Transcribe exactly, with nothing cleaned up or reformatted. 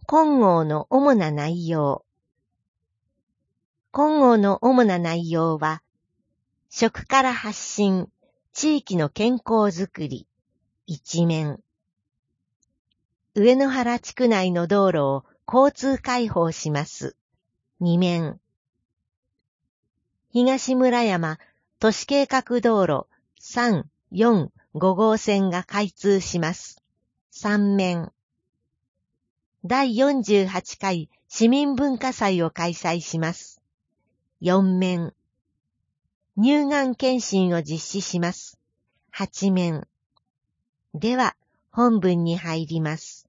金剛の主な内容。金剛の主な内容は、食から発信、地域の健康づくり、一面。上野原地区内の道路を交通開放します。二面。東村山都市計画道路さん、よん、ご号線が開通します。三面。だいよんじゅうはちかい市民文化祭を開催します。四面。乳がん検診を実施します。八面。では、本文に入ります。